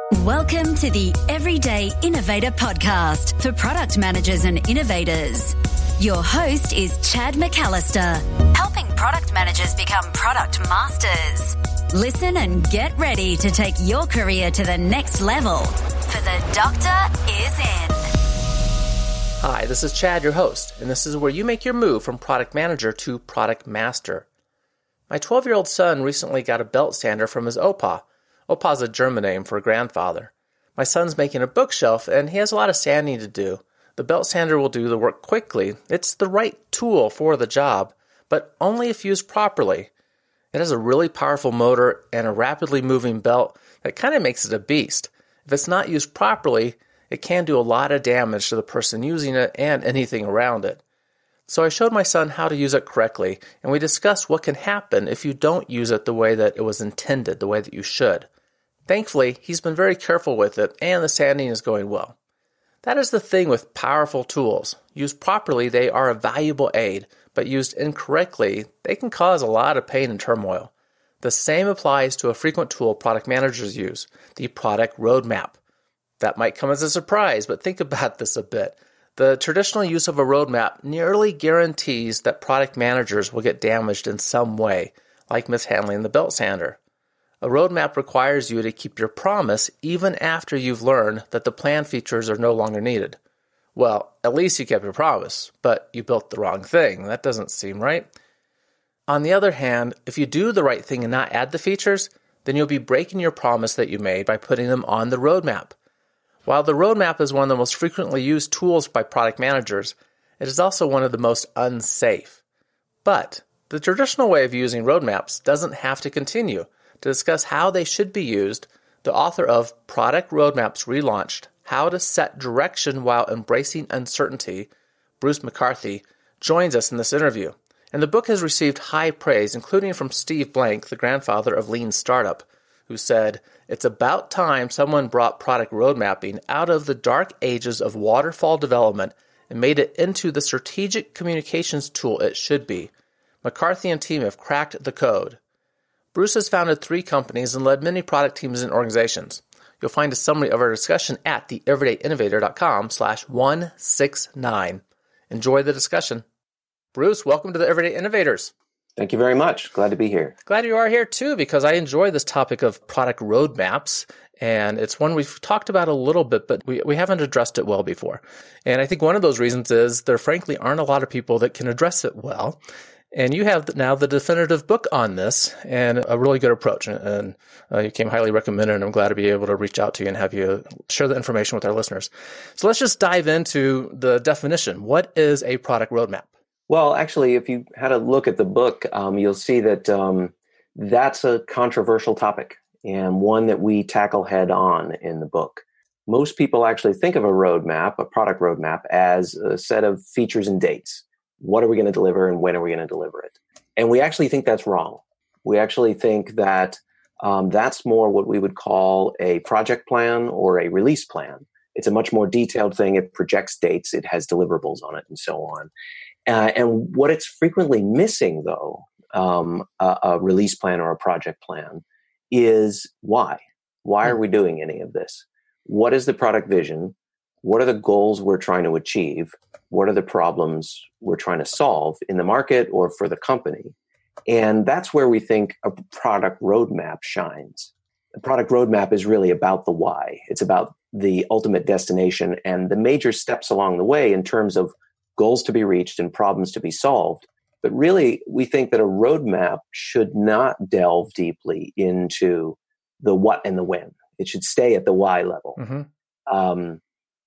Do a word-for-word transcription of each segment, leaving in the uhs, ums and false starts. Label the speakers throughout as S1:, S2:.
S1: Welcome to the Everyday Innovator Podcast for product managers and innovators. Your host is Chad McAllister, helping product managers become product masters. Listen and get ready to take your career to the next level, for the doctor is in.
S2: Hi, this is Chad, your host, and this is where you make your move from product manager to product master. My twelve-year-old son recently got a belt sander from his Opa. Opa is a German name for grandfather. My son's making a bookshelf, and he has a lot of sanding to do. The belt sander will do the work quickly. It's the right tool for the job, but only if used properly. It has a really powerful motor and a rapidly moving belt that kind of makes it a beast. If it's not used properly, it can do a lot of damage to the person using it and anything around it. So I showed my son how to use it correctly, and we discussed what can happen if you don't use it the way that it was intended, the way that you should. Thankfully, he's been very careful with it, and the sanding is going well. That is the thing with powerful tools. Used properly, they are a valuable aid, but used incorrectly, they can cause a lot of pain and turmoil. The same applies to a frequent tool product managers use, the product roadmap. That might come as a surprise, but think about this a bit. The traditional use of a roadmap nearly guarantees that product managers will get damaged in some way, like mishandling the belt sander. A roadmap requires you to keep your promise even after you've learned that the planned features are no longer needed. Well, at least you kept your promise, but you built the wrong thing. That doesn't seem right. On the other hand, if you do the right thing and not add the features, then you'll be breaking your promise that you made by putting them on the roadmap. While the roadmap is one of the most frequently used tools by product managers, it is also one of the most unsafe. But the traditional way of using roadmaps doesn't have to continue. To discuss how they should be used, the author of Product Roadmaps Relaunched, How to Set Direction While Embracing Uncertainty, Bruce McCarthy, joins us in this interview. And the book has received high praise, including from Steve Blank, the grandfather of Lean Startup, who said, "It's about time someone brought product roadmapping out of the dark ages of waterfall development and made it into the strategic communications tool it should be. McCarthy and team have cracked the code." Bruce has founded three companies and led many product teams and organizations. You'll find a summary of our discussion at the everyday innovator dot com slash one sixty-nine. Enjoy the discussion. Bruce, welcome to the Everyday Innovators.
S3: Thank you very much. Glad to be here.
S2: Glad you are here too, because I enjoy this topic of product roadmaps. And it's one we've talked about a little bit, but we, we haven't addressed it well before. And I think one of those reasons is there frankly aren't a lot of people that can address it well. And you have now the definitive book on this and a really good approach. And uh, you came highly recommended, and I'm glad to be able to reach out to you and have you share the information with our listeners. So let's just dive into the definition. What is a product roadmap?
S3: Well, actually, if you had a look at the book, um, you'll see that um, that's a controversial topic and one that we tackle head on in the book. Most people actually think of a roadmap, a product roadmap, as a set of features and dates. What are we going to deliver and when are we going to deliver it? And we actually think that's wrong. We actually think that um, that's more what we would call a project plan or a release plan. It's a much more detailed thing. It projects dates. It has deliverables on it and so on. Uh, and what it's frequently missing, though, um, a, a release plan or a project plan, is why. Why are we doing any of this? What is the product vision? What are the goals we're trying to achieve? What are the problems we're trying to solve in the market or for the company? And that's where we think a product roadmap shines. The product roadmap is really about the why. It's about the ultimate destination and the major steps along the way in terms of goals to be reached and problems to be solved. But really, we think that a roadmap should not delve deeply into the what and the when. It should stay at the why level. Mm-hmm. Um,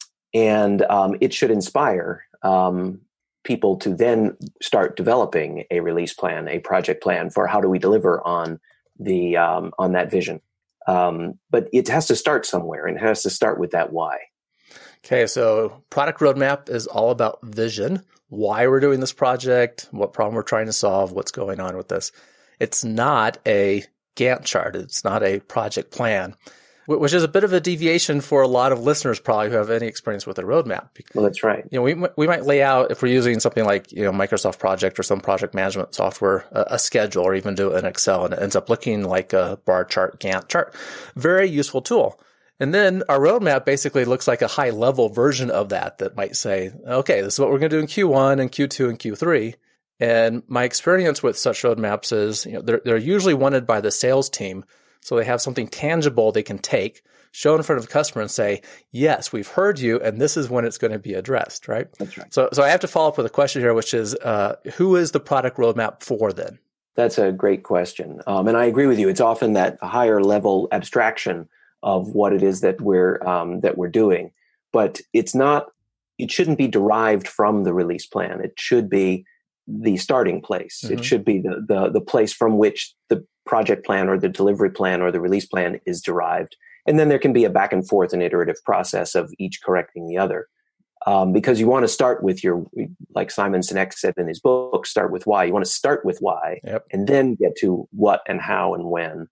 S3: and um, it should inspire um, people to then start developing a release plan, a project plan for how do we deliver on the um, on that vision. Um, but it has to start somewhere, and it has to start with that why.
S2: Okay, so product roadmap is all about vision, why we're doing this project, what problem we're trying to solve, what's going on with this. It's not a Gantt chart. It's not a project plan, which is a bit of a deviation for a lot of listeners probably who have any experience with a roadmap.
S3: Well, that's right.
S2: You know, we we might lay out, if we're using something like, you know, Microsoft Project or some project management software, a, a schedule, or even do it in Excel, and it ends up looking like a bar chart, Gantt chart. Very useful tool. And then our roadmap basically looks like a high-level version of that that might say, okay, this is what we're going to do in Q one and Q two and Q three. And my experience with such roadmaps is, you know, they're, they're usually wanted by the sales team, so they have something tangible they can take, show in front of the customer and say, yes, we've heard you, and this is when it's going to be addressed, right?
S3: That's right.
S2: So, so I have to follow up with a question here, which is, uh, who is the product roadmap for then?
S3: That's a great question. Um, and I agree with you. It's often that higher level abstraction of what it is that we're um, that we're doing, but it's not. It shouldn't be derived from the release plan. It should be the starting place. Mm-hmm. It should be the, the the place from which the project plan or the delivery plan or the release plan is derived, and then there can be a back and forth and iterative process of each correcting the other. Um, because you want to start with your, like Simon Sinek said in his book, start with why. You want to start with why,
S2: yep.
S3: and then get to what and how and when.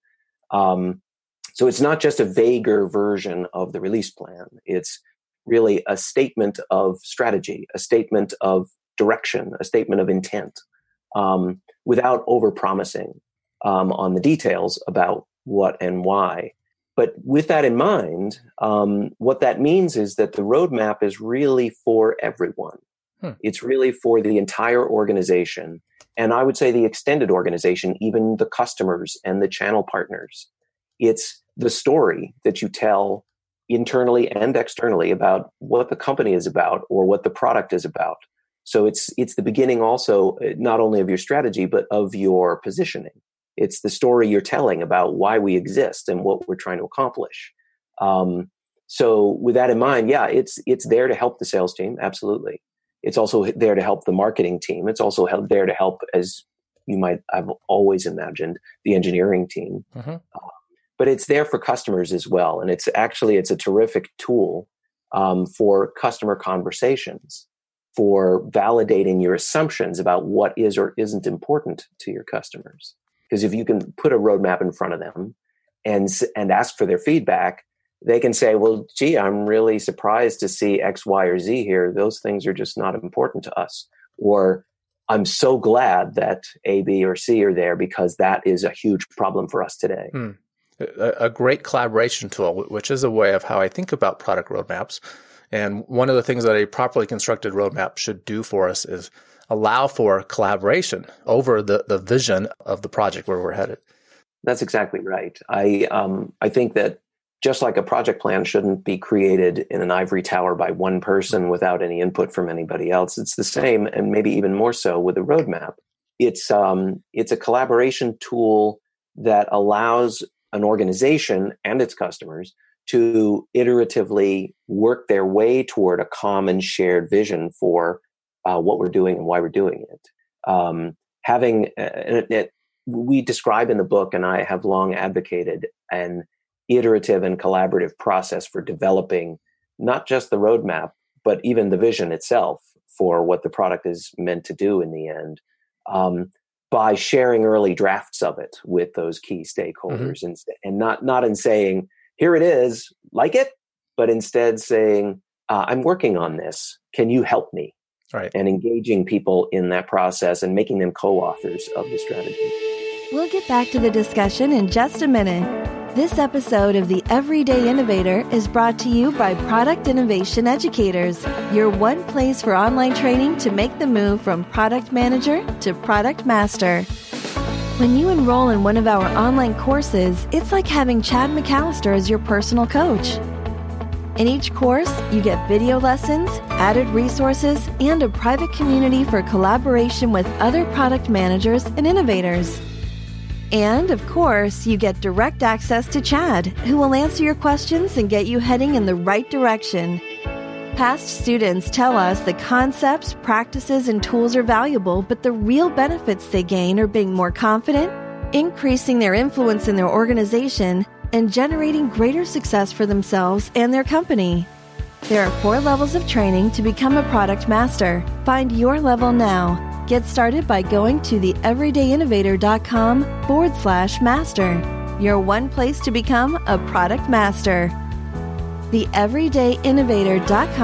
S3: Um, So it's not just a vaguer version of the release plan. It's really a statement of strategy, a statement of direction, a statement of intent, um, without overpromising um, on the details about what and why. But with that in mind, um, what that means is that the roadmap is really for everyone. Hmm. It's really for the entire organization. And I would say the extended organization, even the customers and the channel partners. It's the story that you tell internally and externally about what the company is about or what the product is about. So it's it's the beginning also not only of your strategy, but of your positioning. It's the story you're telling about why we exist and what we're trying to accomplish. Um, so with that in mind, yeah, it's it's there to help the sales team. Absolutely. It's also there to help the marketing team. It's also help, there to help, as you might have always imagined, the engineering team. Mm-hmm. Uh, but it's there for customers as well. And it's actually, it's a terrific tool um, for customer conversations, for validating your assumptions about what is or isn't important to your customers. Because if you can put a roadmap in front of them and and ask for their feedback, they can say, well, gee, I'm really surprised to see X, Y, or Z here. Those things are just not important to us. Or I'm so glad that A, B, or C are there because that is a huge problem for us today.
S2: Hmm. A, a great collaboration tool, which is a way of how I think about product roadmaps. And one of the things that a properly constructed roadmap should do for us is allow for collaboration over the, the vision of the project where we're headed.
S3: That's exactly right. I um, I think that just like a project plan shouldn't be created in an ivory tower by one person without any input from anybody else, it's the same, and maybe even more so with a roadmap. It's um, it's a collaboration tool that allows an organization and its customers to iteratively work their way toward a common shared vision for uh, what we're doing and why we're doing it. Um, having uh, it, it, we describe in the book, and I have long advocated, an iterative and collaborative process for developing not just the roadmap, but even the vision itself for what the product is meant to do in the end. Um, by sharing early drafts of it with those key stakeholders, mm-hmm. and, and not not in saying, here it is, like it, but instead saying, uh, I'm working on this. Can you help me?
S2: Right.
S3: And engaging people in that process and making them co-authors of the strategy.
S4: We'll get back to the discussion in just a minute. This episode of The Everyday Innovator is brought to you by Product Innovation Educators, your one place for online training to make the move from product manager to product master. When you enroll in one of our online courses, it's like having Chad McAllister as your personal coach. In each course, you get video lessons, added resources, and a private community for collaboration with other product managers and innovators. And, of course, you get direct access to Chad, who will answer your questions and get you heading in the right direction. Past students tell us the concepts, practices, and tools are valuable, but the real benefits they gain are being more confident, increasing their influence in their organization, and generating greater success for themselves and their company. There are four levels of training to become a product master. Find your level now. Get started by going to theeverydayinnovator.com forward slash master. Your one place to become a product master.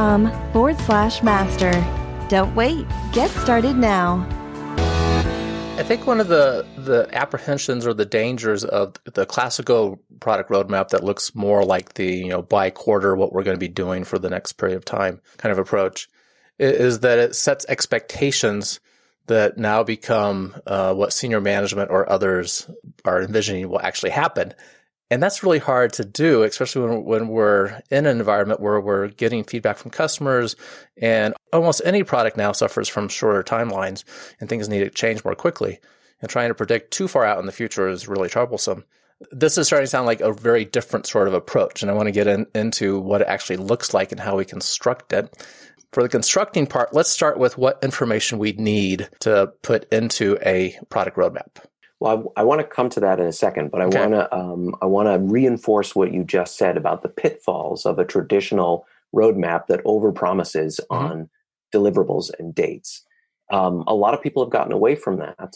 S4: Theeverydayinnovator.com forward slash master. Don't wait. Get started now.
S2: I think one of the, the apprehensions or the dangers of the classical product roadmap that looks more like the, you know, by quarter, what we're going to be doing for the next period of time kind of approach, is that it sets expectations that now become uh, what senior management or others are envisioning will actually happen. And that's really hard to do, especially when, when we're in an environment where we're getting feedback from customers, and almost any product now suffers from shorter timelines and things need to change more quickly. And trying to predict too far out in the future is really troublesome. This is starting to sound like a very different sort of approach, and I want to get in, into what it actually looks like and how we construct it. For the constructing part, let's start with what information we need to put into a product roadmap.
S3: Well, I, I want to come to that in a second, but I okay. want to um, I want to reinforce what you just said about the pitfalls of a traditional roadmap that overpromises mm-hmm. on deliverables and dates. Um, a lot of people have gotten away from that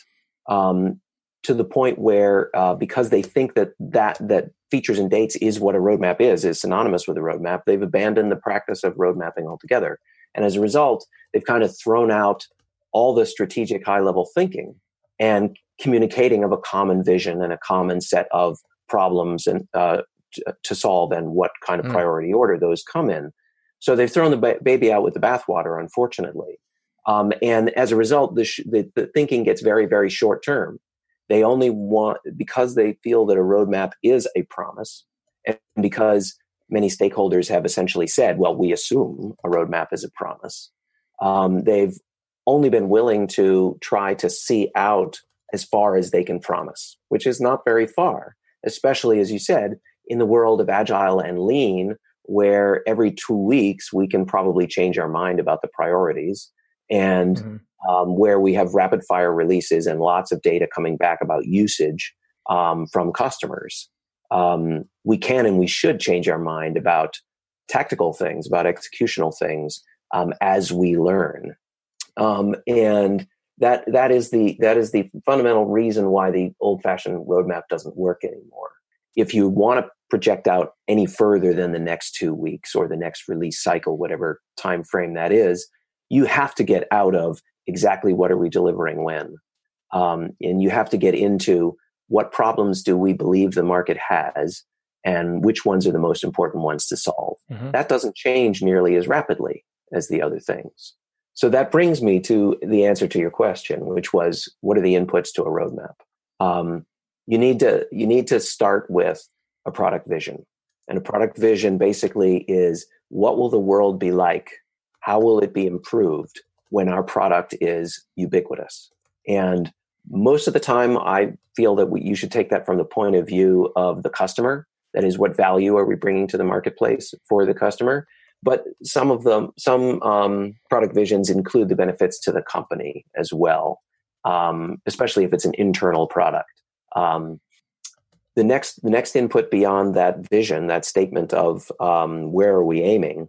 S3: um, to the point where uh, because they think that, that that features and dates is what a roadmap is, is synonymous with a roadmap, they've abandoned the practice of road mapping altogether. And as a result, they've kind of thrown out all the strategic high-level thinking and communicating of a common vision and a common set of problems and uh, t- to solve and what kind of mm. priority order those come in. So they've thrown the ba- baby out with the bathwater, unfortunately. Um, and as a result, the, sh- the, the thinking gets very, very short term. They only want, because they feel that a roadmap is a promise, and because many stakeholders have essentially said, well, we assume a roadmap is a promise, um, they've only been willing to try to see out as far as they can promise, which is not very far, especially, as you said, in the world of agile and lean, where every two weeks we can probably change our mind about the priorities, and mm-hmm. um, where we have rapid fire releases and lots of data coming back about usage um, from customers. Um, we can and we should change our mind about tactical things, about executional things um, as we learn. Um, and that that is the that is the fundamental reason why the old-fashioned roadmap doesn't work anymore. If you want to project out any further than the next two weeks or the next release cycle, whatever time frame that is, you have to get out of exactly what are we delivering when, um, and you have to get into what problems do we believe the market has, and which ones are the most important ones to solve. Mm-hmm. That doesn't change nearly as rapidly as the other things. So that brings me to the answer to your question, which was, what are the inputs to a roadmap? Um, you need to you need to start with a product vision. And a product vision basically is, what will the world be like? How will it be improved when our product is ubiquitous? And most of the time, I feel that we, you should take that from the point of view of the customer. That is, what value are we bringing to the marketplace for the customer? But some of them, some um, product visions include the benefits to the company as well, um, especially if it's an internal product. Um, the next, the next input beyond that vision, that statement of um, where are we aiming,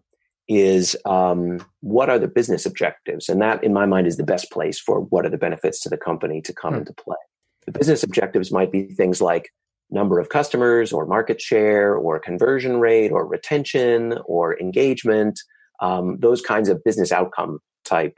S3: is um, what are the business objectives? And that, in my mind, is the best place for what are the benefits to the company to come hmm. into play. The business objectives might be things like number of customers or market share or conversion rate or retention or engagement, um, those kinds of business outcome type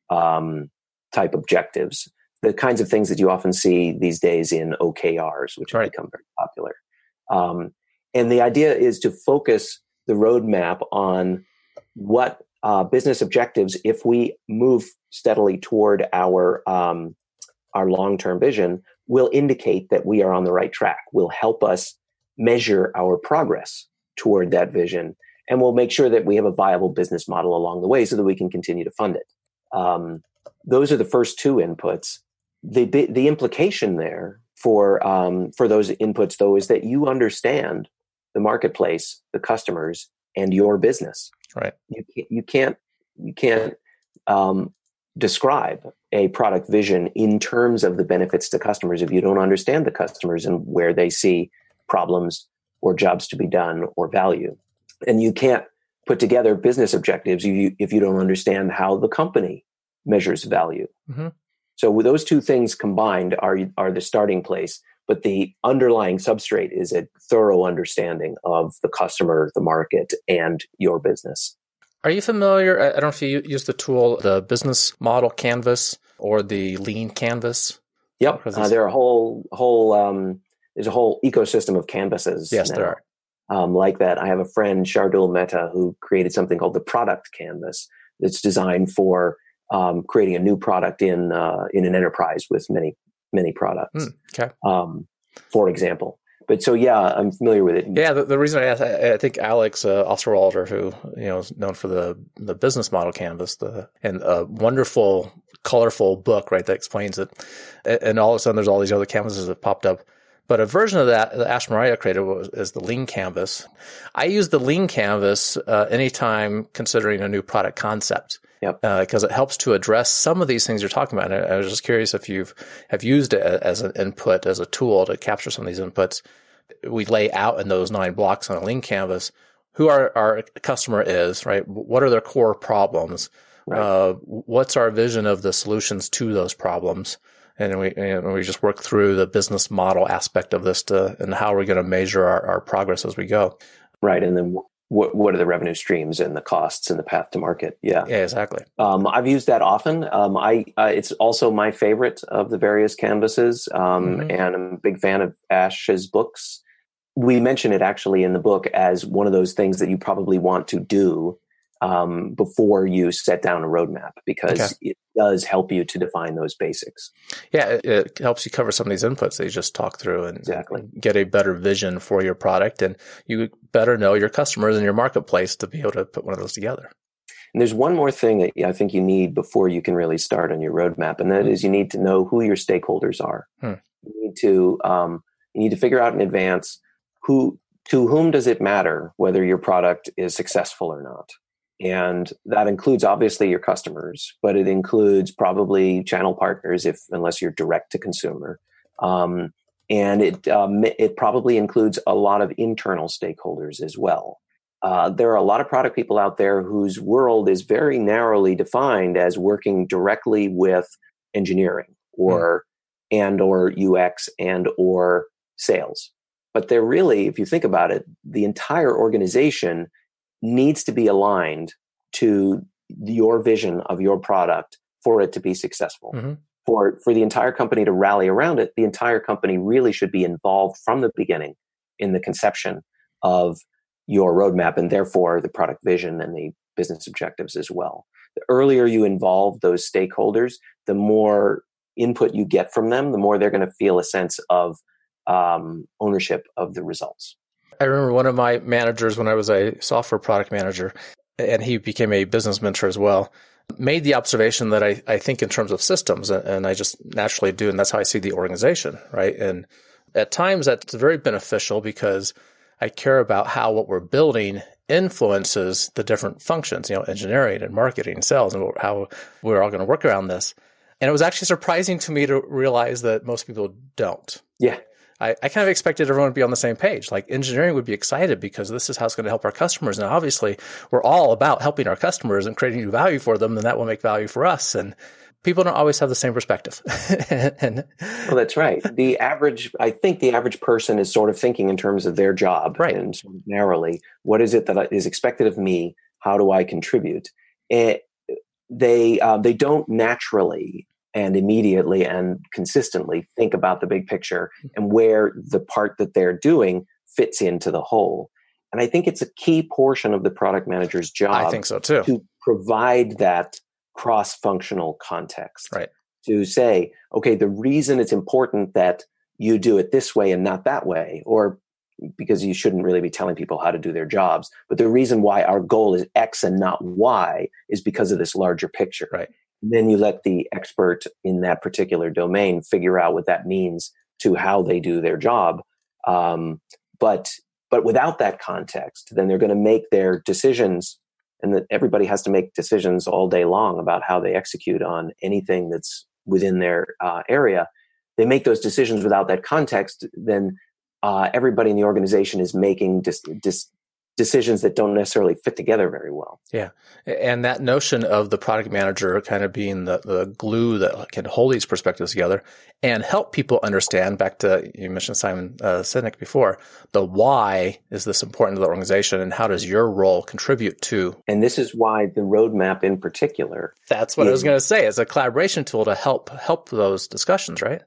S3: um, type objectives, the kinds of things that you often see these days in O K Rs, which right. have become very popular. Um, and the idea is to focus the roadmap on what uh, business objectives, if we move steadily toward our um, our long-term vision, will indicate that we are on the right track, will help us measure our progress toward that vision, and will make sure that we have a viable business model along the way so that we can continue to fund it. Um, those are the first two inputs. The the implication there for um, for those inputs, though, is that you understand the marketplace, the customers, and your business.
S2: Right.
S3: You can't you can't you can't um, describe a product vision in terms of the benefits to customers if you don't understand the customers and where they see problems or jobs to be done or value. And you can't put together business objectives if you, if you don't understand how the company measures value. Mm-hmm. So with those two things combined are, are the starting place, but the underlying substrate is a thorough understanding of the customer, the market, and your business.
S2: Are you familiar, I don't know if you use the tool, the business model canvas or the lean canvas?
S3: Yep. Uh, there are a whole, whole, um, there's a whole ecosystem of canvases.
S2: Yes,
S3: now,
S2: there are.
S3: Um, like that. I have a friend, Shardul Mehta, who created something called the Product Canvas that's designed for um, creating a new product in uh, in an enterprise with many, many products,
S2: Mm, okay.
S3: um, for example. But so, yeah, I'm familiar with it.
S2: Yeah, the, the reason I asked, I, I think Alex uh, Osterwalder, who you know is known for the the business model canvas, the and a wonderful, colorful book, right, that explains it. And, and all of a sudden, there's all these other canvases that popped up. But a version of that that Ash Maurya created was, is the Lean Canvas. I use the Lean Canvas uh, anytime considering a new product concept.
S3: Yep.
S2: Because uh, it helps to address some of these things you're talking about. And I, I was just curious if you've have used it as an input, as a tool to capture some of these inputs. We lay out in those nine blocks on a Lean Canvas who our, our customer is, right? What are their core problems? Right. Uh, what's our vision of the solutions to those problems? And we and we just work through the business model aspect of this to, and how we're going to measure our, our progress as we go.
S3: Right. And then what what are the revenue streams and the costs and the path to market? Yeah.
S2: Yeah, exactly.
S3: Um, I've used that often. Um, I uh, it's also my favorite of the various canvases, um, mm-hmm. and I'm a big fan of Ash's books. We mention it actually in the book as one of those things that you probably want to do um, before you set down a roadmap, because okay. it does help you to define those basics.
S2: Yeah, it, it helps you cover some of these inputs that you just talked through and
S3: exactly.
S2: get a better vision for your product. And you better know your customers and your marketplace to be able to put one of those together.
S3: And there's one more thing that I think you need before you can really start on your roadmap, and that is you need to know who your stakeholders are. Hmm. You need to um, you need to figure out in advance who to whom does it matter whether your product is successful or not. And that includes obviously your customers, but it includes probably channel partners, if unless you're direct to consumer. Um, and it um, it probably includes a lot of internal stakeholders as well. Uh, there are a lot of product people out there whose world is very narrowly defined as working directly with engineering or mm. and or U X and or sales. But they're really, if you think about it, the entire organization needs to be aligned to your vision of your product for it to be successful. Mm-hmm. For for the entire company to rally around it, the entire company really should be involved from the beginning in the conception of your roadmap and therefore the product vision and the business objectives as well. The earlier you involve those stakeholders, the more input you get from them, the more they're going to feel a sense of um, ownership of the results.
S2: I remember one of my managers when I was a software product manager, and he became a business mentor as well, made the observation that I, I think in terms of systems, and I just naturally do, and that's how I see the organization, right? And at times that's very beneficial because I care about how what we're building influences the different functions, you know, engineering and marketing and sales, and how we're all going to work around this. And it was actually surprising to me to realize that most people don't.
S3: Yeah.
S2: I, I kind of expected everyone to be on the same page. Like engineering would be excited because this is how it's going to help our customers. And obviously we're all about helping our customers and creating new value for them. And that will make value for us. And people don't always have the same perspective. and,
S3: well, that's right. The average, I think the average person is sort of thinking in terms of their job,
S2: right.
S3: and sort of narrowly, what is it that is expected of me? How do I contribute? And they, uh, they don't naturally and immediately and consistently think about the big picture and where the part that they're doing fits into the whole. And I think it's a key portion of the product manager's job.
S2: I think so too.
S3: To provide that cross-functional context.
S2: Right.
S3: To say, okay, the reason it's important that you do it this way and not that way, or because you shouldn't really be telling people how to do their jobs, but the reason why our goal is X and not Y is because of this larger picture.
S2: Right.
S3: Then you let the expert in that particular domain figure out what that means to how they do their job. Um, but but without that context, then they're going to make their decisions, and that everybody has to make decisions all day long about how they execute on anything that's within their uh, area. They make those decisions without that context, then uh, everybody in the organization is making dis- dis- decisions that don't necessarily fit together very well.
S2: Yeah. And that notion of the product manager kind of being the, the glue that can hold these perspectives together and help people understand, back to, you mentioned Simon uh, Sinek before, the why is this important to the organization and how does your role contribute to?
S3: And this is why the roadmap in particular.
S2: That's what is, I was going to say. It's a collaboration tool to help help those discussions, right?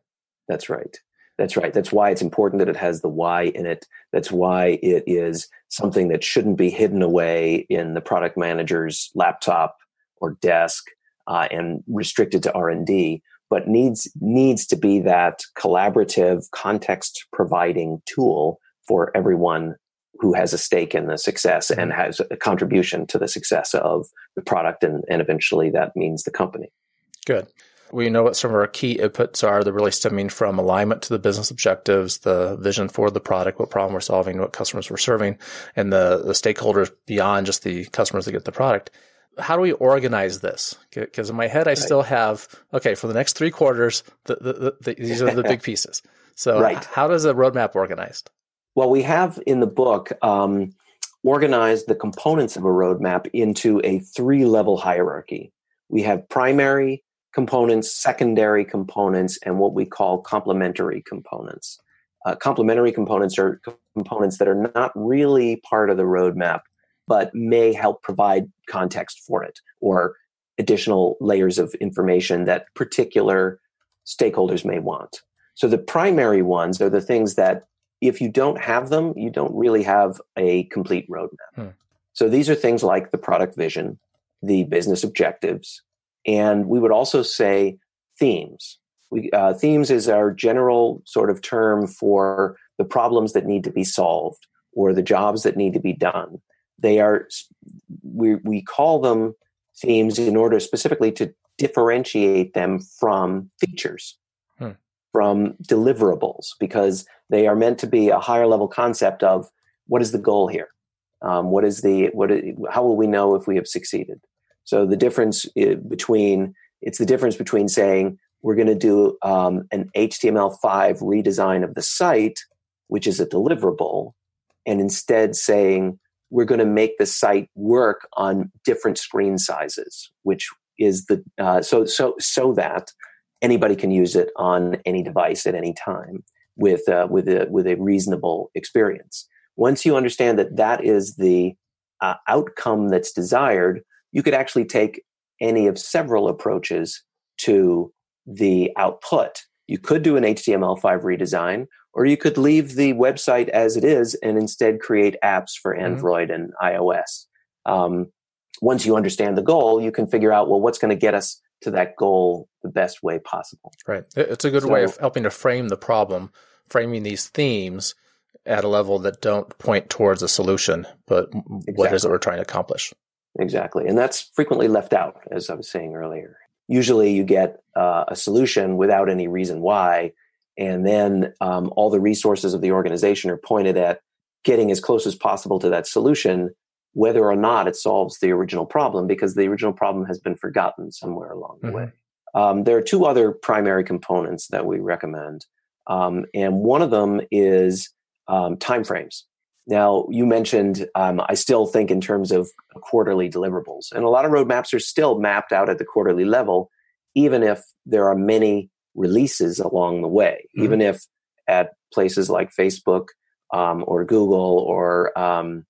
S3: That's right. That's right. That's why it's important that it has the why in it. That's why it is something that shouldn't be hidden away in the product manager's laptop or desk uh, and restricted to R and D, but needs needs to be that collaborative, context-providing tool for everyone who has a stake in the success and has a contribution to the success of the product, and, and eventually that means the company.
S2: Good. We know what some of our key inputs are. They're really stemming from alignment to the business objectives, the vision for the product, what problem we're solving, what customers we're serving, and the, the stakeholders beyond just the customers that get the product. How do we organize this? Because in my head, I right. still have, okay, for the next three quarters, the, the, the, the, these are the big pieces. So right. how does a roadmap organized?
S3: Well, we have in the book um, organized the components of a roadmap into a three-level hierarchy. We have primary components, secondary components, and what we call complementary components. Uh, complementary components are components that are not really part of the roadmap, but may help provide context for it or additional layers of information that particular stakeholders may want. So the primary ones are the things that if you don't have them, you don't really have a complete roadmap. Hmm. So these are things like the product vision, the business objectives, and we would also say themes. We, uh, themes is our general sort of term for the problems that need to be solved or the jobs that need to be done. They are, we, we call them themes in order specifically to differentiate them from features, hmm. from deliverables, because they are meant to be a higher level concept of what is the goal here? Um, what is the, what? Is, how will we know if we have succeeded? So the difference between, it's the difference between saying we're going to do um, an H T M L five redesign of the site, which is a deliverable, and instead saying we're going to make the site work on different screen sizes, which is the, uh, so, so, so that anybody can use it on any device at any time with, uh, with a, with a reasonable experience. Once you understand that that is the uh, outcome that's desired, you could actually take any of several approaches to the output. You could do an H T M L five redesign, or you could leave the website as it is and instead create apps for Android mm-hmm. and iOS. Um, once you understand the goal, you can figure out, well, what's going to get us to that goal the best way possible.
S2: Right. It's a good so, way of helping to frame the problem, framing these themes at a level that don't point towards a solution, but exactly. what is it we're trying to accomplish?
S3: Exactly. And that's frequently left out, as I was saying earlier. Usually you get uh, a solution without any reason why, and then um, all the resources of the organization are pointed at getting as close as possible to that solution, whether or not it solves the original problem, because the original problem has been forgotten somewhere along the mm-hmm. way. Um, there are two other primary components that we recommend, um, and one of them is um, timeframes. Now, you mentioned, um, I still think in terms of quarterly deliverables. And a lot of roadmaps are still mapped out at the quarterly level, even if there are many releases along the way. Mm-hmm. Even if at places like Facebook um, or Google or um,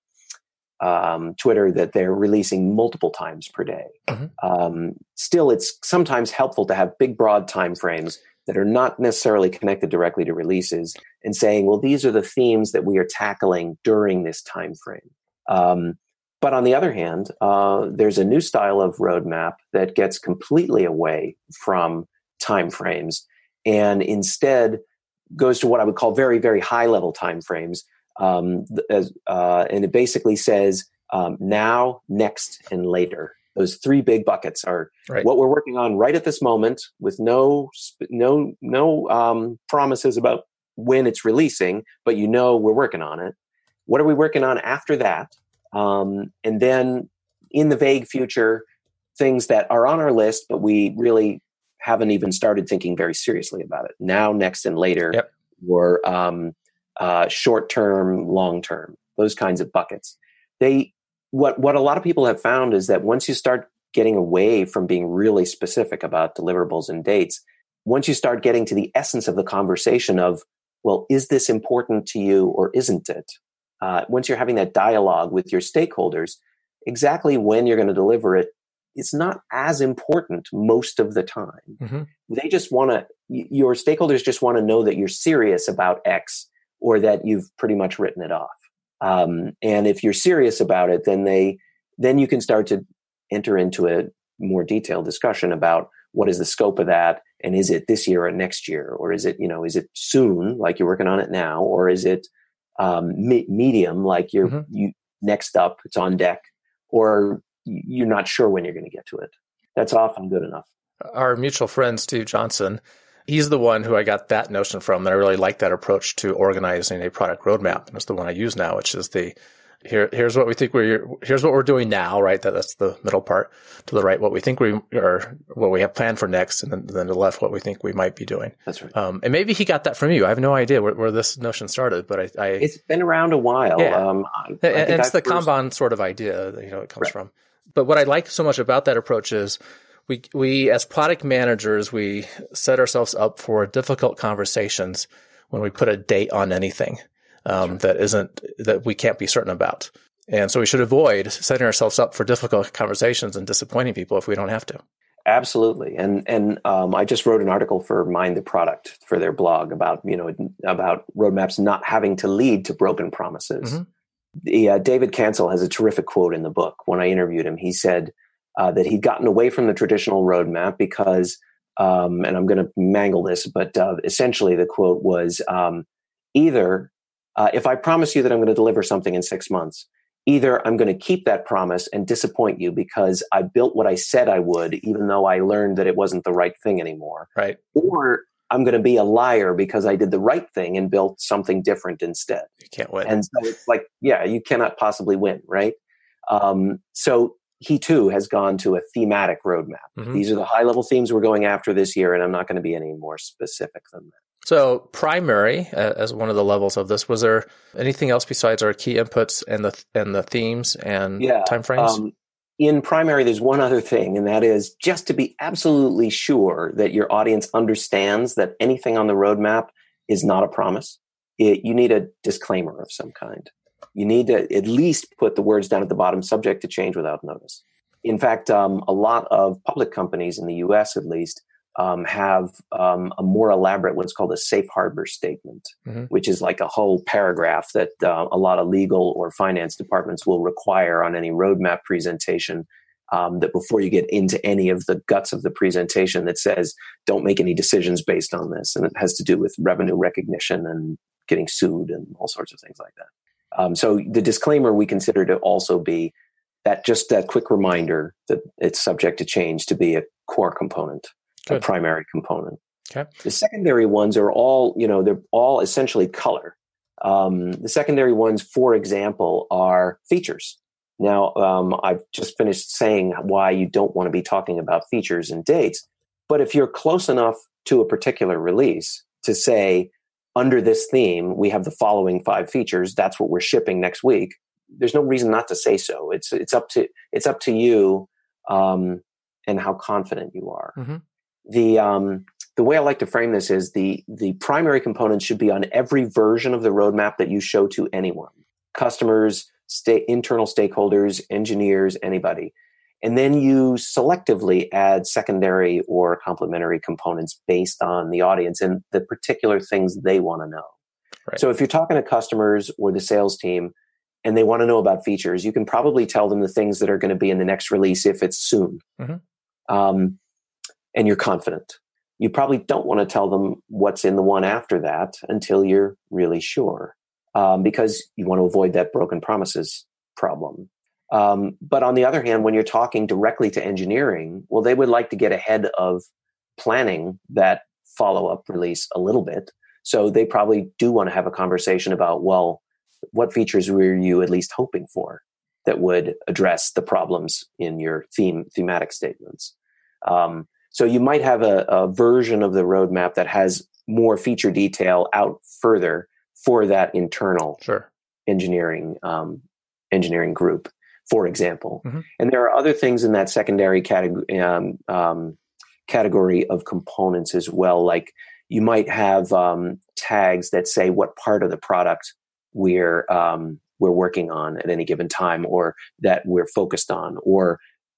S3: um, Twitter that they're releasing multiple times per day. Mm-hmm. Um, still, it's sometimes helpful to have big, broad timeframes that are not necessarily connected directly to releases, and saying, well, these are the themes that we are tackling during this time frame. Um, but on the other hand, uh, there's a new style of roadmap that gets completely away from time frames and instead goes to what I would call very, very high level time frames. Um, as, uh, and it basically says um, now, next, and later. Those three big buckets are right. what we're working on right at this moment, with no no no um, promises about when it's releasing, but you know we're working on it. What are we working on after that? Um, and then in the vague future, things that are on our list, but we really haven't even started thinking very seriously about it. Now, next, and later, yep. or um, uh, short term, long term, those kinds of buckets. They What what a lot of people have found is that once you start getting away from being really specific about deliverables and dates, once you start getting to the essence of the conversation of, well, is this important to you or isn't it? Uh, once you're having that dialogue with your stakeholders, exactly when you're going to deliver it it's not as important most of the time.
S2: Mm-hmm.
S3: They just want to, your stakeholders just want to know that you're serious about X or that you've pretty much written it off. Um, and if you're serious about it, then they, then you can start to enter into a more detailed discussion about what is the scope of that, and is it this year or next year, or is it, you know, is it soon, like you're working on it now, or is it um, me- medium, like you're mm-hmm. you next up, it's on deck, or you're not sure when you're going to get to it. That's often good enough.
S2: Our mutual friend Steve Johnson, he's the one who I got that notion from, and I really like that approach to organizing a product roadmap. And it's the one I use now, which is the Here, here's what we think we're, here's what we're doing now, right? That, that's the middle part. To the right, what we think we are, what we have planned for next, and then, then to the left, what we think we might be doing.
S3: That's right.
S2: Um, and maybe he got that from you. I have no idea where, where this notion started, but I, I
S3: it's been around a while.
S2: Yeah.
S3: Um, I,
S2: and,
S3: I
S2: and it's
S3: I've
S2: the
S3: first...
S2: Kanban sort of idea that, you know, it comes
S3: right.
S2: from. But what I like so much about that approach is we, we, as product managers, we set ourselves up for difficult conversations when we put a date on anything, um, right. that isn't, that we can't be certain about. And so we should avoid setting ourselves up for difficult conversations and disappointing people if we don't have to.
S3: Absolutely. And and um, I just wrote an article for Mind the Product for their blog about, you know, about roadmaps not having to lead to broken promises. Mm-hmm. The, uh, David Cancel has a terrific quote in the book. When I interviewed him, he said uh, that he'd gotten away from the traditional roadmap because, um, and I'm going to mangle this, but uh, essentially the quote was um, either uh, if I promise you that I'm going to deliver something in six months, either I'm going to keep that promise and disappoint you because I built what I said I would, even though I learned that it wasn't the right thing anymore.
S2: Right.
S3: Or I'm going to be a liar because I did the right thing and built something different instead.
S2: You can't win.
S3: And so it's like, yeah, you cannot possibly win, right? Um, so he too has gone to a thematic roadmap. Mm-hmm. These are the high level themes we're going after this year, and I'm not going to be any more specific than that.
S2: So primary, uh, as one of the levels of this, was there anything else besides our key inputs and the and the themes and
S3: yeah,
S2: timeframes?
S3: Um, in primary, there's one other thing, and that is just to be absolutely sure that your audience understands that anything on the roadmap is not a promise. It, you need a disclaimer of some kind. You need to at least put the words down at the bottom, subject to change without notice. In fact, um, a lot of public companies in the U S at least Um, have um, a more elaborate, what's called a safe harbor statement, mm-hmm. which is like a whole paragraph that uh, a lot of legal or finance departments will require on any roadmap presentation, um, that before you get into any of the guts of the presentation that says, don't make any decisions based on this. And it has to do with revenue recognition and getting sued and all sorts of things like that. Um, so the disclaimer we consider to also be that just that quick reminder that it's subject to change to be a core component. Good. A primary component.
S2: Okay.
S3: The secondary ones are all, you know, they're all essentially color. Um, the secondary ones, for example, are features. Now, um, I've just finished saying why you don't want to be talking about features and dates. But if you're close enough to a particular release to say, under this theme, we have the following five features, that's what we're shipping next week, there's no reason not to say so. It's it's up to it's up to you um, and how confident you are. Mm-hmm. The um, the way I like to frame this is the the primary components should be on every version of the roadmap that you show to anyone, customers, sta- internal stakeholders, engineers, anybody. And then you selectively add secondary or complementary components based on the audience and the particular things they want to know. Right. So if you're talking to customers or the sales team and they want to know about features, you can probably tell them the things that are going to be in the next release if it's soon. Mm-hmm. Um, and you're confident. You probably don't want to tell them what's in the one after that until you're really sure, um, because you want to avoid that broken promises problem. Um, but on the other hand, when you're talking directly to engineering, well, they would like to get ahead of planning that follow-up release a little bit. So they probably do want to have a conversation about, well, what features were you at least hoping for that would address the problems in your theme thematic statements? Um, So you might have a, a version of the roadmap that has more feature detail out further for that internal
S2: sure.
S3: engineering um, engineering group, for example. Mm-hmm. And there are other things in that secondary category um, um, category of components as well. Like you might have um, tags that say what part of the product we're um, we're working on at any given time, or that we're focused on, or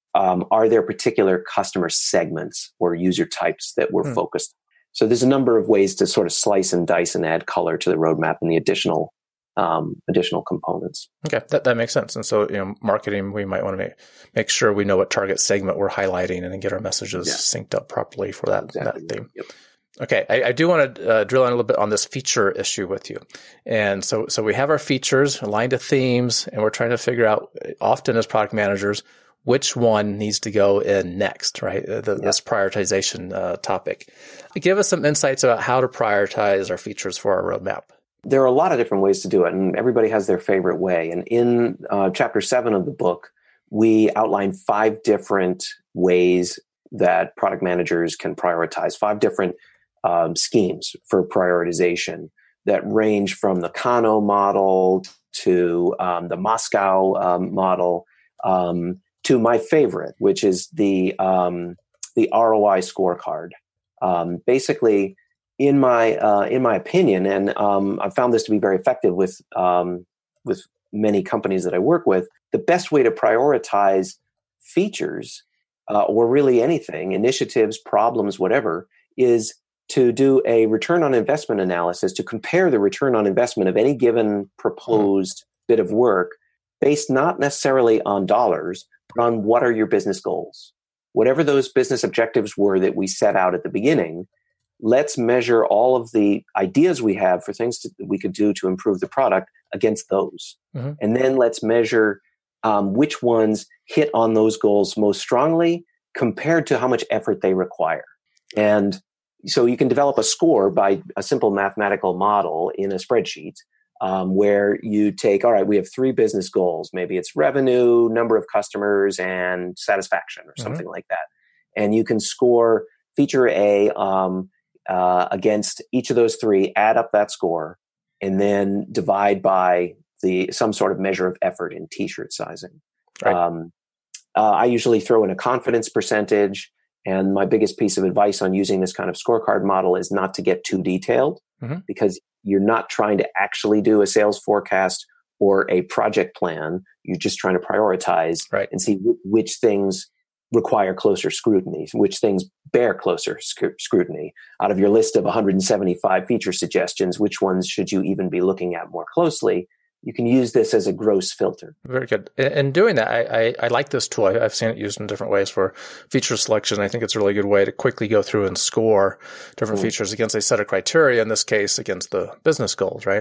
S3: um, are there particular customer segments or user types that we're hmm. focused on? So there's a number of ways to sort of slice and dice and add color to the roadmap and the additional um, additional components.
S2: Okay, that that makes sense. And so, you know, marketing, we might want to make make sure we know what target segment we're highlighting and then get our messages yeah. synced up properly for that exactly. that theme. Yep. Okay, I, I do want to uh, drill in a little bit on this feature issue with you. And so so we have our features aligned to themes, and we're trying to figure out, often as product managers, which one needs to go in next, right? The, yeah. This prioritization uh, topic. Give us some insights about how to prioritize our features for our roadmap.
S3: There are a lot of different ways to do it, and everybody has their favorite way. And in uh, chapter seven of the book, we outline five different ways that product managers can prioritize, five different um, schemes for prioritization that range from the Kano model to um, the Moscow um, model, um, to my favorite, which is the um, the R O I scorecard. Um, basically, in my uh, in my opinion, and um, I've found this to be very effective with um, with many companies that I work with, the best way to prioritize features uh, or really anything, initiatives, problems, whatever, is to do a return on investment analysis to compare the return on investment of any given proposed mm-hmm. bit of work based not necessarily on dollars, but on what are your business goals. Whatever those business objectives were that we set out at the beginning, let's measure all of the ideas we have for things to, that we could do to improve the product against those. Mm-hmm. And then let's measure um, which ones hit on those goals most strongly compared to how much effort they require. And so you can develop a score by a simple mathematical model in a spreadsheet um, where you take, all right, we have three business goals. Maybe it's revenue, number of customers, and satisfaction or something mm-hmm. like that. And you can score feature A um, uh, against each of those three, add up that score, and then divide by the some sort of measure of effort in t-shirt sizing. Right. Um, uh, I usually throw in a confidence percentage. And my biggest piece of advice on using this kind of scorecard model is not to get too detailed mm-hmm. because you're not trying to actually do a sales forecast or a project plan. You're just trying to prioritize right. and see w- which things require closer scrutiny, which things bear closer sc- scrutiny. Out of your list of one hundred seventy-five feature suggestions, which ones should you even be looking at more closely? You can use this as a gross filter.
S2: Very good. In doing that, I, I, I like this tool. I've seen it used in different ways for feature selection. I think it's a really good way to quickly go through and score different mm. features against a set of criteria, in this case, against the business goals, right?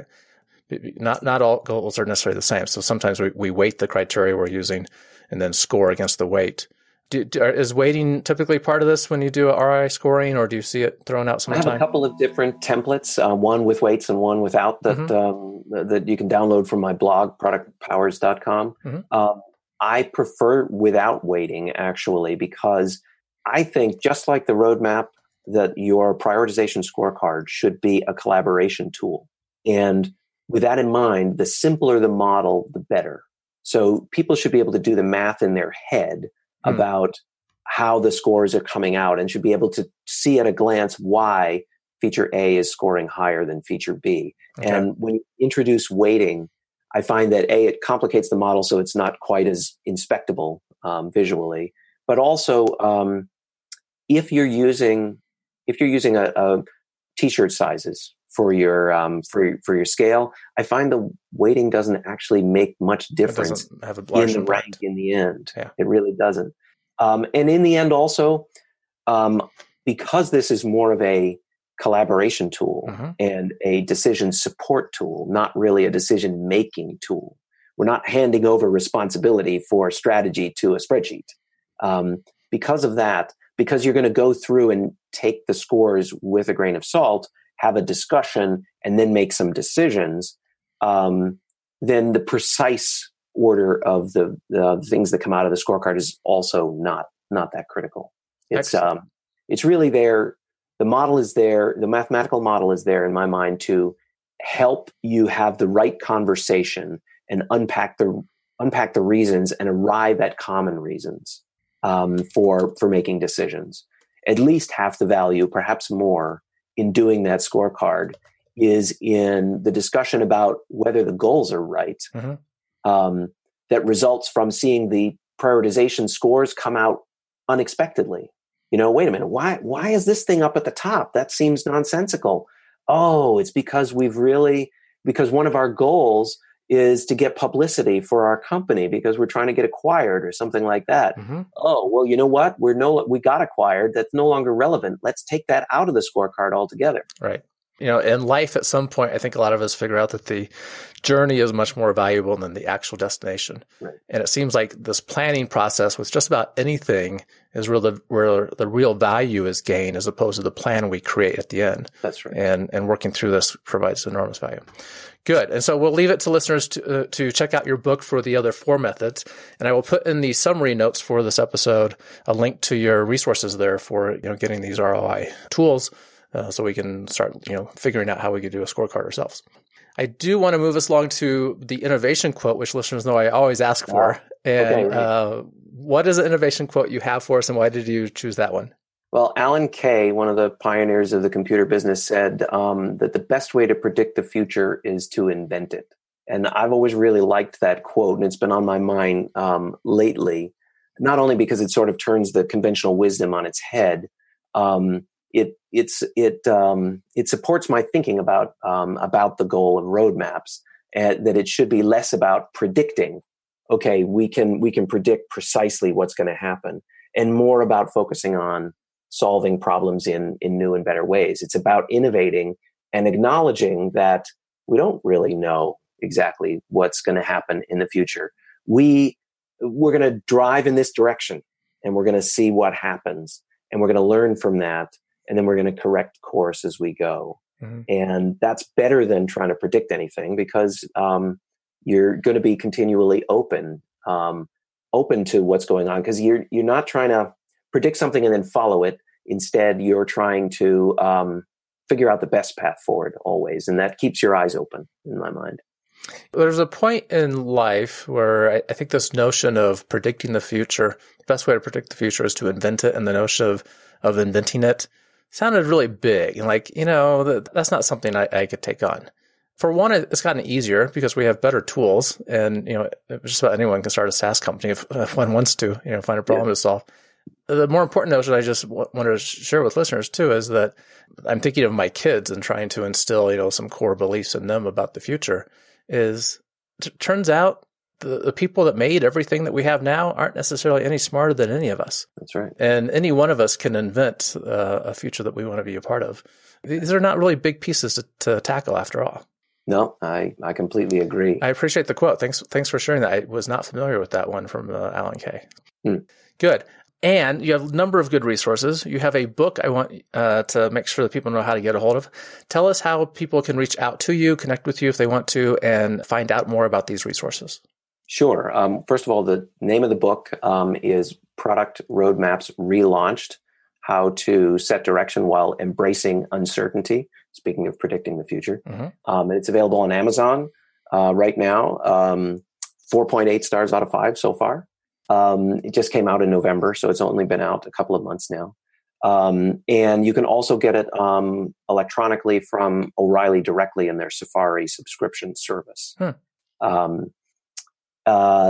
S2: Not not all goals are necessarily the same. So sometimes we, we weight the criteria we're using and then score against the weight. Do, do, is weighting typically part of this when you do R O I scoring, or do you see it thrown out sometimes?
S3: I have a couple of different templates, uh, one with weights and one without, that mm-hmm. um, that you can download from my blog, product powers dot com. Mm-hmm. Um, I prefer without weighting, actually, because I think, just like the roadmap, that your prioritization scorecard should be a collaboration tool. And with that in mind, the simpler the model, the better. So people should be able to do the math in their head about how the scores are coming out and should be able to see at a glance why feature A is scoring higher than feature B. Okay. And when you introduce weighting, I find that A, it complicates the model so it's not quite as inspectable um, visually, but also um, if you're using if you're using a, a t-shirt sizes for your um, for for your scale, I find the weighting doesn't actually make much difference
S2: have a large
S3: in the
S2: impact.
S3: rank in the end.
S2: Yeah.
S3: It really doesn't. Um, and in the end, also, um, because this is more of a collaboration tool mm-hmm. and a decision support tool, not really a decision making tool. We're not handing over responsibility for strategy to a spreadsheet. Um, because of that, because you're going to go through and take the scores with a grain of salt, have a discussion, and then make some decisions, um, then the precise order of the, the things that come out of the scorecard is also not not that critical. It's um, it's really there. The model is there. The mathematical model is there, in my mind, to help you have the right conversation and unpack the unpack the reasons and arrive at common reasons um, for for making decisions. At least half the value, perhaps more, in doing that scorecard is in the discussion about whether the goals are right. Mm-hmm. Um, that results from seeing the prioritization scores come out unexpectedly. You know, wait a minute, why why is this thing up at the top? That seems nonsensical. Oh, it's because we've really, because one of our goals is to get publicity for our company because we're trying to get acquired or something like that. Mm-hmm. Oh, well, you know what? We're no, we got acquired. That's no longer relevant. Let's take that out of the scorecard altogether.
S2: Right. You know, in life, at some point, I think a lot of us figure out that the journey is much more valuable than the actual destination.
S3: Right.
S2: And it seems like this planning process with just about anything is where the, where the real value is gained as opposed to the plan we create at the end.
S3: That's right.
S2: And, and working through this provides enormous value. Good. And so we'll leave it to listeners to, uh, to check out your book for the other four methods. And I will put in the summary notes for this episode a link to your resources there for, you know, getting these R O I tools. Uh, so we can start, you know, figuring out how we could do a scorecard ourselves. I do want to move us along to the innovation quote, which listeners know I always ask for.
S3: Wow.
S2: And
S3: okay, right.
S2: uh, what is the innovation quote you have for us, and why did you choose that one?
S3: Well, Alan Kay, one of the pioneers of the computer business, said um, that the best way to predict the future is to invent it. And I've always really liked that quote, and it's been on my mind um, lately, not only because it sort of turns the conventional wisdom on its head, um, It it's it um, it supports my thinking about um, about the goal of roadmaps, and that it should be less about predicting. Okay, we can we can predict precisely what's going to happen, and more about focusing on solving problems in in new and better ways. It's about innovating and acknowledging that we don't really know exactly what's going to happen in the future. We we're going to drive in this direction, and we're going to see what happens, and we're going to learn from that. And then we're going to correct course as we go. Mm-hmm. And that's better than trying to predict anything because um, you're going to be continually open, um, open to what's going on because you're you're not trying to predict something and then follow it. Instead, you're trying to um, figure out the best path forward always. And that keeps your eyes open in my mind.
S2: There's a point in life where I, I think this notion of predicting the future, the best way to predict the future is to invent it. And the notion of, of inventing it sounded really big. And like, you know, that, that's not something I, I could take on. For one, it's gotten easier because we have better tools and, you know, just about anyone can start a SaaS company if, if one wants to, you know, find a problem yeah. to solve. The more important notion I just w- wanted to share with listeners too is that I'm thinking of my kids and trying to instill, you know, some core beliefs in them about the future is t- turns out The, the people that made everything that we have now aren't necessarily any smarter than any of us.
S3: That's right.
S2: And any one of us can invent uh, a future that we want to be a part of. These are not really big pieces to, to tackle after all.
S3: No, I, I completely agree.
S2: I appreciate the quote. Thanks thanks for sharing that. I was not familiar with that one from uh, Alan Kay.
S3: Hmm.
S2: Good. And you have a number of good resources. You have a book I want uh, to make sure that people know how to get a hold of. Tell us how people can reach out to you, connect with you if they want to, and find out more about these resources.
S3: Sure. Um, first of all, the name of the book um, is Product Roadmaps Relaunched, How to Set Direction While Embracing Uncertainty, speaking of predicting the future. Mm-hmm. Um, and it's available on Amazon uh, right now, um, four point eight stars out of five so far. Um, it just came out in November, so it's only been out a couple of months now. Um, and you can also get it um, electronically from O'Reilly directly in their Safari subscription service. Hmm. Um, Uh,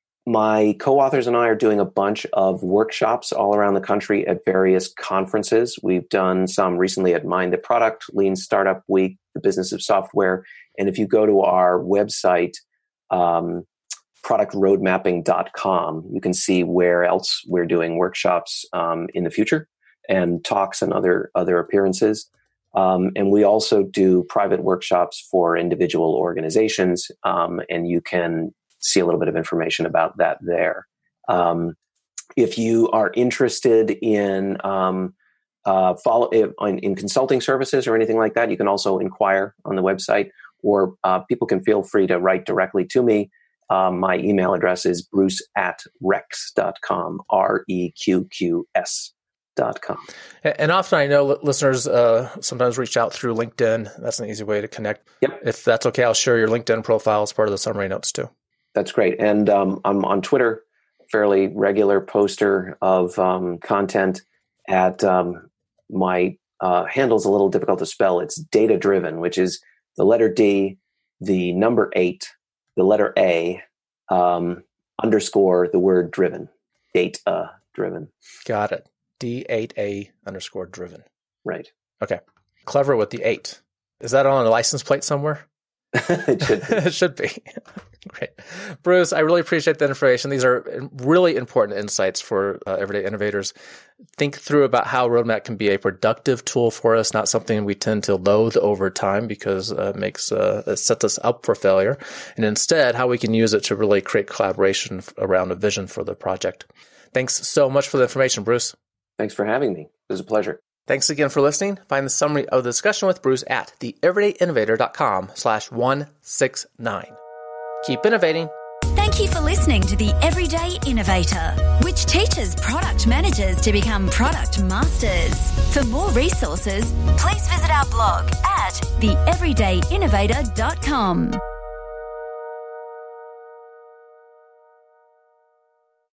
S3: my co-authors and I are doing a bunch of workshops all around the country at various conferences. We've done some recently at Mind the Product, Lean Startup Week, the Business of Software. And if you go to our website, um, product roadmapping dot com, you can see where else we're doing workshops um, in the future and talks and other, other appearances. Um, and we also do private workshops for individual organizations, um, and you can see a little bit of information about that there. Um, if you are interested in um, uh, follow in, in consulting services or anything like that, you can also inquire on the website, or uh, people can feel free to write directly to me. Um, my email address is bruce at reqs dot com, R E Q Q S dot com.
S2: And often I know listeners uh, sometimes reach out through LinkedIn. That's an easy way to connect.
S3: Yep.
S2: If that's okay, I'll share your LinkedIn profile as part of the summary notes too.
S3: That's great. And um, I'm on Twitter, fairly regular poster of um, content at um, my uh, handle's a little difficult to spell. It's Data Driven, which is the letter D, the number eight, the letter A, um, underscore the word driven, data driven.
S2: Got it. D eight A underscore driven.
S3: Right.
S2: Okay. Clever with the eight. Is that on a license plate somewhere?
S3: It should be.
S2: It should be. Great. Bruce, I really appreciate that information. These are really important insights for uh, everyday innovators. Think through about how Roadmap can be a productive tool for us, not something we tend to loathe over time because uh, it makes uh, it sets us up for failure, and instead how we can use it to really create collaboration around a vision for the project. Thanks so much for the information, Bruce.
S3: Thanks for having me. It was a pleasure.
S2: Thanks again for listening. Find the summary of the discussion with Bruce at the everyday innovator dot com slash one sixty-nine. Keep innovating.
S1: Thank you for listening to The Everyday Innovator, which teaches product managers to become product masters. For more resources, please visit our blog at the everyday innovator dot com.